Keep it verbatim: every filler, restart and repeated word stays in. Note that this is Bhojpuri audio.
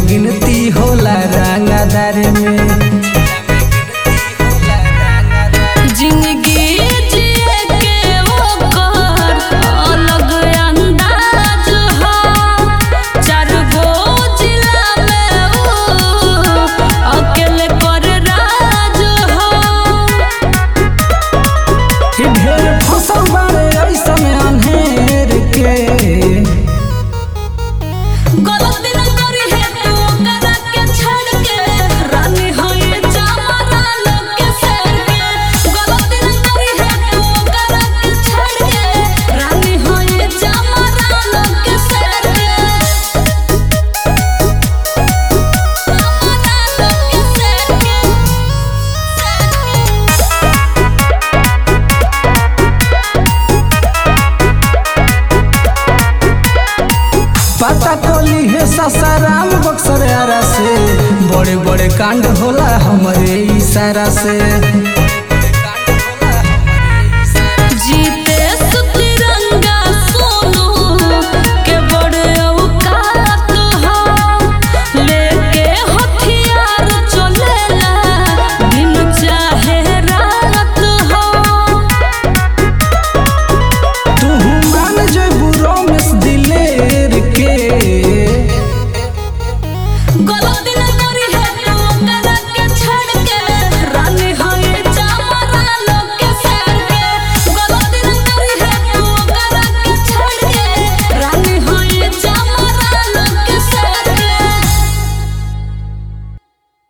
गिनती होला रंगदार में। जिंदगी जिए के ओकर अलग अंदाज हो, चार गो जिला में ऊ अकेले कर राज हो। ढेर फसल बारे ऐसन अनहेर के, गलती न करी है तू ओकरा के छड़ के, रानी हो ये जमाना लोग के शेर के। गलती न करी है तू ओकरा के छड़ के, रानी हो ये जमाना लोग के शेर के। जमाना लोग के शेर के। पता कोली है ससाराम बक्सर आरा से, बड़े बड़े कांड होला हमरे इशारा से।